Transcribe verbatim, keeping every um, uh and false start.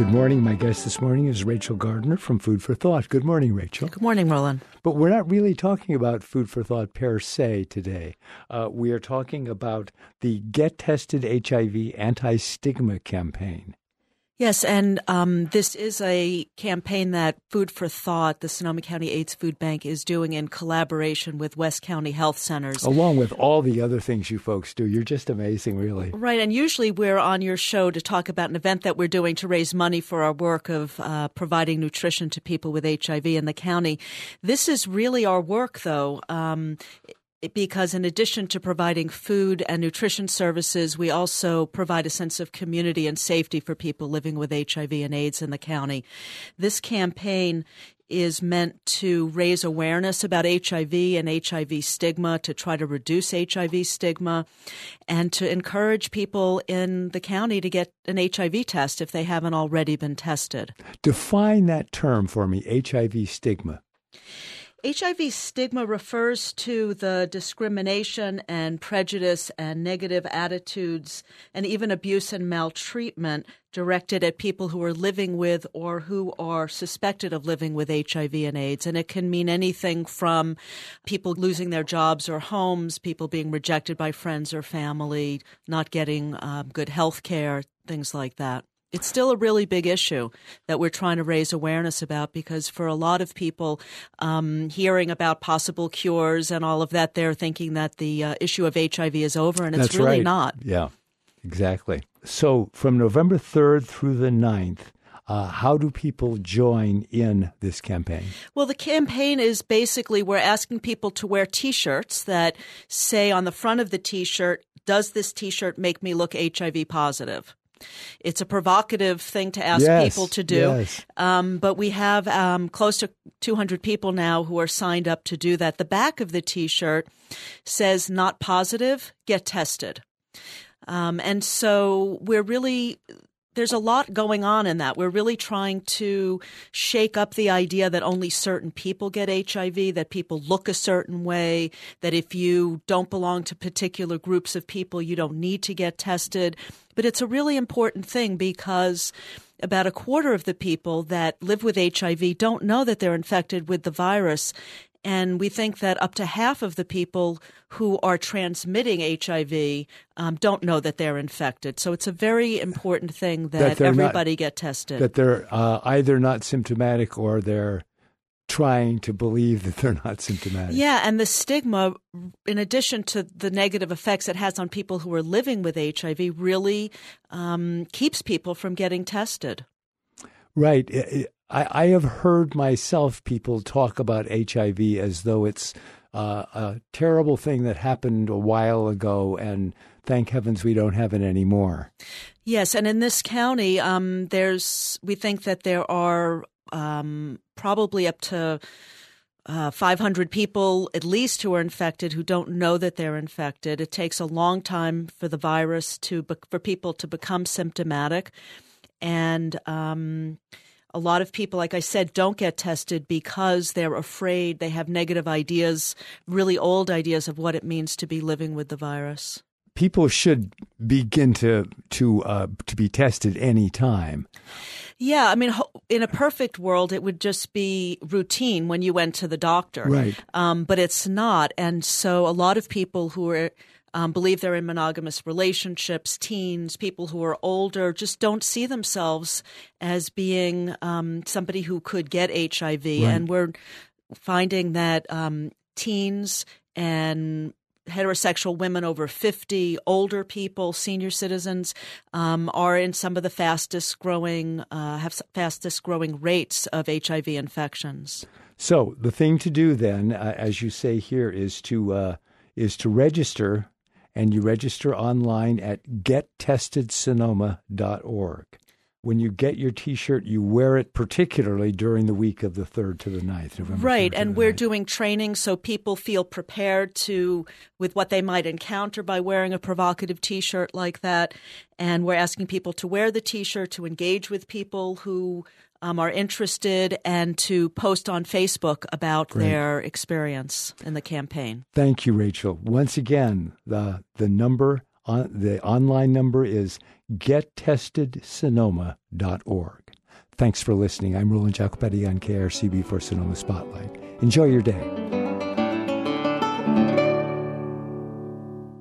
Good morning. My guest this morning is Rachel Gardner from Food for Thought. Good morning, Rachel. Good morning, Roland. But we're not really talking about Food for Thought per se today. Uh, we are talking about the Get Tested H I V Anti-Stigma campaign. Yes, and um, this is a campaign that Food for Thought, the Sonoma County AIDS Food Bank, is doing in collaboration with West County Health Centers. Along with all the other things you folks do. You're just amazing, really. Right, and usually we're on your show to talk about an event that we're doing to raise money for our work of uh, providing nutrition to people with H I V in the county. This is really our work, though. Um Because in addition to providing food and nutrition services, we also provide a sense of community and safety for people living with H I V and AIDS in the county. This campaign is meant to raise awareness about H I V and H I V stigma, to try to reduce H I V stigma, and to encourage people in the county to get an H I V test if they haven't already been tested. Define that term for me, H I V stigma. H I V stigma refers to the discrimination and prejudice and negative attitudes and even abuse and maltreatment directed at people who are living with or who are suspected of living with H I V and AIDS. And it can mean anything from people losing their jobs or homes, people being rejected by friends or family, not getting uh, good health care, things like that. It's still a really big issue that we're trying to raise awareness about, because for a lot of people, um, hearing about possible cures and all of that, they're thinking that the uh, issue of H I V is over, and it's That's really right. not. Yeah, exactly. So from November third through the ninth, uh, how do people join in this campaign? Well, the campaign is basically we're asking people to wear T-shirts that say on the front of the T-shirt, "Does this T-shirt make me look H I V positive?" It's a provocative thing to ask yes, people to do, yes. um, but we have um, close to two hundred people now who are signed up to do that. The back of the T-shirt says, "Not positive, get tested." Um, and so we're really there's a lot going on in that. We're really trying to shake up the idea that only certain people get H I V, that people look a certain way, that if you don't belong to particular groups of people, you don't need to get tested. But it's a really important thing, because about a quarter of the people that live with H I V don't know that they're infected with the virus. And we think that up to half of the people who are transmitting H I V um, don't know that they're infected. So it's a very important thing that, that everybody not, get tested. That they're uh, either not symptomatic or they're trying to believe that they're not symptomatic. Yeah, and the stigma, in addition to the negative effects it has on people who are living with H I V, really um, keeps people from getting tested. Right. I, I have heard myself people talk about H I V as though it's uh, a terrible thing that happened a while ago, and thank heavens we don't have it anymore. Yes, and in this county, um, there's we think that there are um, probably up to uh, five hundred people at least who are infected who don't know that they're infected. It takes a long time for the virus to for people to become symptomatic, and um, a lot of people, like I said, don't get tested because they're afraid. They have negative ideas, really old ideas of what it means to be living with the virus. People should begin to to uh, to be tested any time. Yeah, I mean, in a perfect world, it would just be routine when you went to the doctor. Right. Um, but it's not. And so a lot of people who are um, believe they're in monogamous relationships, teens, people who are older, just don't see themselves as being um, somebody who could get H I V. Right. And we're finding that um, teens and heterosexual women over fifty, older people, senior citizens, um, are in some of the fastest growing, uh, have fastest growing rates of H I V infections. So the thing to do then, uh, as you say here, is to uh, is to register, and you register online at get tested sonoma dot org. When you get your T-shirt, you wear it particularly during the week of the third to the ninth, November. Right, and we're ninth. doing training so people feel prepared to with what they might encounter by wearing a provocative T-shirt like that. And we're asking people to wear the T-shirt, to engage with people who um, are interested, and to post on Facebook about Great. their experience in the campaign. Thank you, Rachel. Once again, the the number On, the online number is get tested sonoma dot org. Thanks for listening. I'm Roland Jacopetti on K R C B for Sonoma Spotlight. Enjoy your day.